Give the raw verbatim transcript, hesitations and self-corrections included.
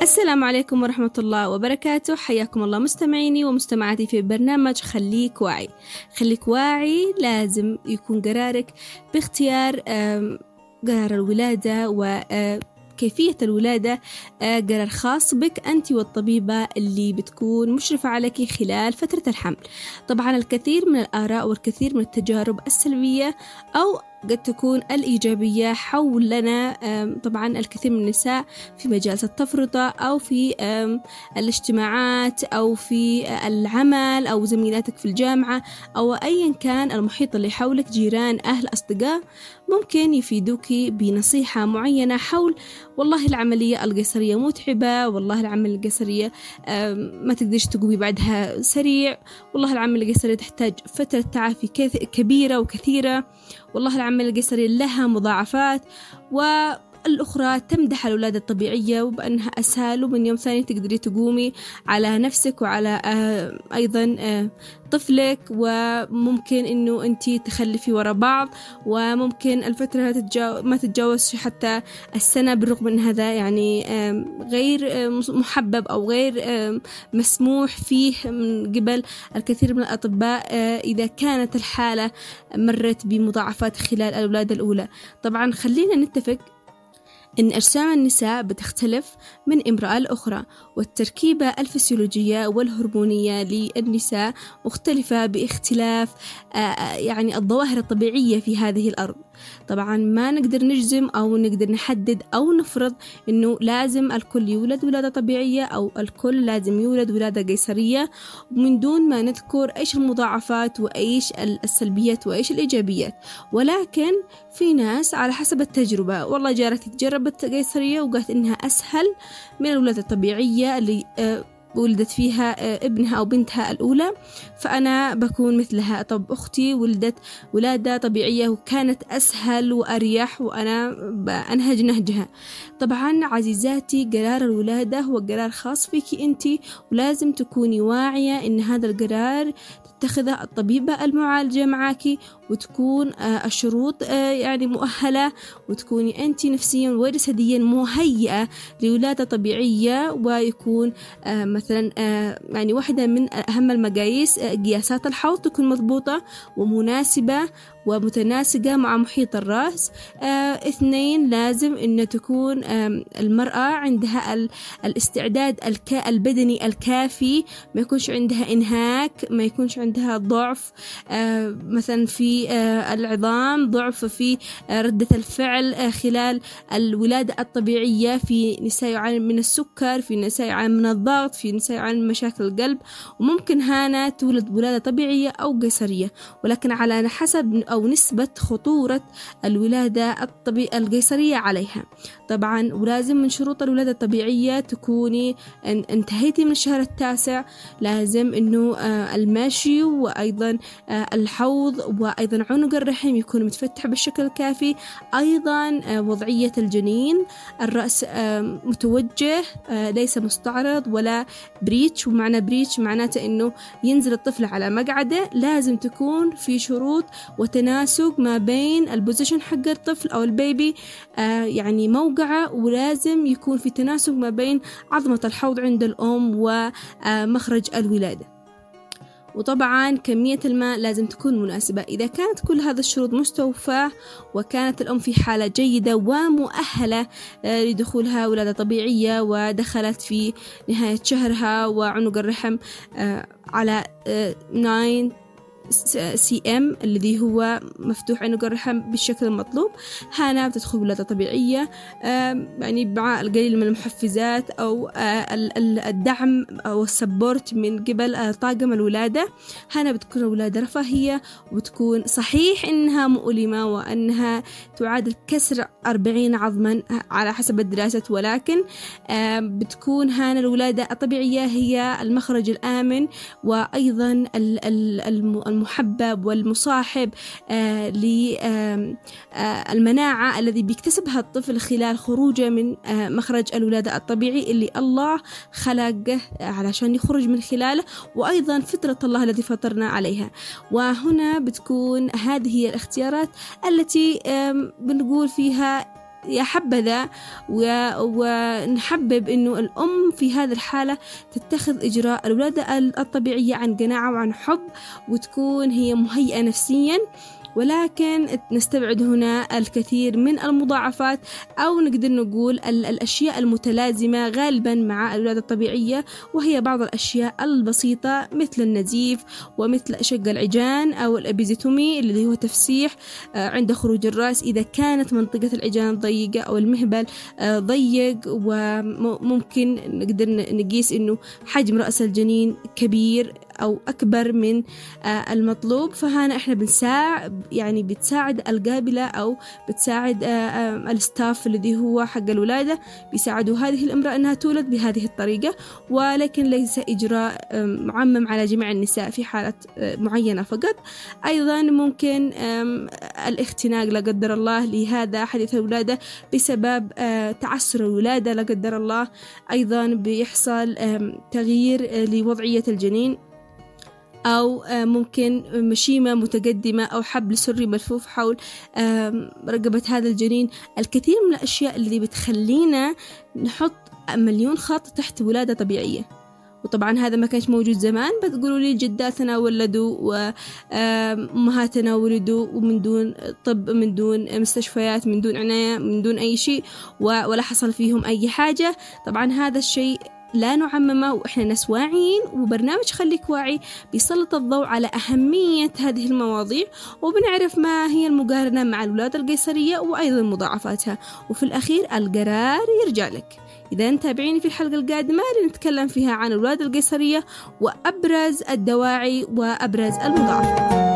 السلام عليكم ورحمة الله وبركاته. حياكم الله مستمعيني ومستمعاتي في برنامج خليك واعي. خليك واعي لازم يكون قرارك باختيار قرار الولادة وكيفية الولادة قرار خاص بك أنت والطبيبة اللي بتكون مشرفة عليك خلال فترة الحمل. طبعا الكثير من الآراء والكثير من التجارب السلبية أو قد تكون الإيجابية حولنا طبعا الكثير من النساء في مجال التفرطة أو في الاجتماعات أو في العمل أو زميلاتك في الجامعة أو أيا كان المحيط اللي حولك، جيران، أهل، أصدقاء، ممكن يفيدوك بنصيحة معينة حول والله العملية القيصرية متعبة، والله العملية القيصرية ما تقدرش تقومي بعدها سريع، والله العملية القيصرية تحتاج فترة تعافي كبيرة وكثيرة، والله العملية القيصرية لها مضاعفات، والأخرى تمدح الولادة الطبيعية وبأنها أسهل ومن يوم ثاني تقدري تقومي على نفسك وعلى أيضا طفلك، وممكن إنه أنتي تخلفي ورا بعض، وممكن الفترة تتجاو... ما تتجاوز حتى السنة، بالرغم من هذا يعني غير محبب أو غير مسموح فيه من قبل الكثير من الأطباء إذا كانت الحالة مرت بمضاعفات خلال الولادة الأولى. طبعا خلينا نتفق إن أجسام النساء بتختلف من امرأة لأخرى، والتركيبة الفسيولوجية والهرمونية للنساء مختلفة باختلاف يعني الظواهر الطبيعية في هذه الأرض. طبعا ما نقدر نجزم أو نقدر نحدد أو نفرض إنه لازم الكل يولد ولادة طبيعية أو الكل لازم يولد ولادة قيصرية، من دون ما نذكر إيش المضاعفات وإيش السلبيات وإيش الإيجابيات. ولكن في ناس على حسب التجربة، والله جارتي تجربت قيصرية وقالت إنها أسهل من الولادة الطبيعية اللي ولدت فيها ابنها أو بنتها الأولى، فأنا بكون مثلها. طب أختي ولدت ولادة طبيعية وكانت أسهل وأريح وأنا بأنهج نهجها. طبعا عزيزاتي، قرار الولادة هو قرار خاص فيك أنت، ولازم تكوني واعية إن هذا القرار تتخذه الطبيبة المعالجة معاكي، وتكون الشروط يعني مؤهلة، وتكوني أنت نفسيا وجسديا مهيئة لولادة طبيعية، ويكون مثلا يعني واحدة من أهم المقاييس قياسات الحوض تكون مضبوطة ومناسبة ومتناسقة مع محيط الرأس. آه، اثنين، لازم أن تكون آه المرأة عندها الاستعداد الك البدني الكافي، ما يكونش عندها إنهاك، ما يكونش عندها ضعف آه مثلا في آه العظام، ضعف في آه ردة الفعل آه خلال الولادة الطبيعية، في نساء يعاني من السكر، في نساء يعاني من الضغط، في نساء يعاني من مشاكل القلب، وممكن هنا تولد ولادة طبيعية أو قيصرية، ولكن على حسب أو نسبة خطورة الولادة الطبيعية القيصرية عليها. طبعا ولازم من شروط الولادة الطبيعية تكوني أن انتهيتي من الشهر التاسع، لازم أنه المشي وأيضا الحوض وأيضا عنق الرحم يكون متفتح بالشكل الكافي، أيضا وضعية الجنين، الرأس متوجه ليس مستعرض ولا بريتش، ومعنى بريتش معناته أنه ينزل الطفل على مقعدة، لازم تكون في شروط وتناسق ما بين البوزيشن حق الطفل أو البيبي آه يعني موقعه، ولازم يكون في تناسق ما بين عظمة الحوض عند الأم ومخرج الولادة. وطبعا كمية الماء لازم تكون مناسبة. إذا كانت كل هذه الشروط مستوفاة وكانت الأم في حالة جيدة ومؤهلة لدخولها ولادة طبيعية ودخلت في نهاية شهرها وعنق الرحم على تسعة سي ام الذي هو مفتوح عنق الرحم بالشكل المطلوب، هنا بتدخل ولادة طبيعية يعني مع القليل من المحفزات أو الدعم أو السبورت من قبل طاقم الولادة. هنا بتكون الولادة رفاهية، وبتكون صحيح إنها مؤلمة وأنها تعادل كسر أربعين عظما على حسب الدراسات، ولكن بتكون هنا الولادة الطبيعية هي المخرج الآمن وأيضا المحبب والمصاحب آه للمناعة الذي بيكتسبها الطفل خلال خروجه من آه مخرج الولادة الطبيعي اللي الله خلقه علشان يخرج من خلاله، وأيضا فطرة الله التي فطرنا عليها. وهنا بتكون هذه هي الاختيارات التي آه بنقول فيها يا حبذا ونحبب إنه الأم في هذه الحالة تتخذ إجراء الولادة الطبيعية عن قناعة وعن حب، وتكون هي مهيئة نفسيا، ولكن نستبعد هنا الكثير من المضاعفات، أو نقدر نقول الأشياء المتلازمة غالبا مع الولادة الطبيعية، وهي بعض الأشياء البسيطة مثل النزيف ومثل شق العجان أو الأبيزيتومي اللي هو تفسيح عند خروج الرأس إذا كانت منطقة العجان ضيقة أو المهبل ضيق، وممكن نقدر نقيس إنه حجم رأس الجنين كبير أو أكبر من المطلوب. فهنا إحنا بنساعد يعني بتساعد القابلة أو بتساعد الستاف الذي هو حق الولادة، بيساعدوا هذه الامرأة أنها تولد بهذه الطريقة، ولكن ليس إجراء معمم على جميع النساء في حالة معينة فقط. أيضا ممكن الاختناق لا قدر الله لهذا حديث الولادة بسبب تعسر الولادة لا قدر الله. أيضا بيحصل تغيير لوضعية الجنين، أو ممكن مشيمة متقدمة أو حبل سري ملفوف حول رقبة هذا الجنين. الكثير من الأشياء اللي بتخلينا نحط مليون خط تحت ولادة طبيعية، وطبعا هذا ما كانش موجود زمان. بتقولوا لي جداتنا ولدوا وأمهاتنا ولدوا ومن دون طب، من دون مستشفيات، من دون عناية، من دون أي شيء، ولا حصل فيهم أي حاجة. طبعا هذا الشيء لا نعممه، وإحنا ناس واعيين، وبرنامج خليك واعي بيسلط الضوء على أهمية هذه المواضيع، وبنعرف ما هي المقارنة مع الولادة القيصرية وأيضا مضاعفاتها، وفي الأخير القرار يرجع لك. إذا تابعيني في الحلقة القادمة لنتكلم فيها عن الولادة القيصرية وأبرز الدواعي وأبرز المضاعفات.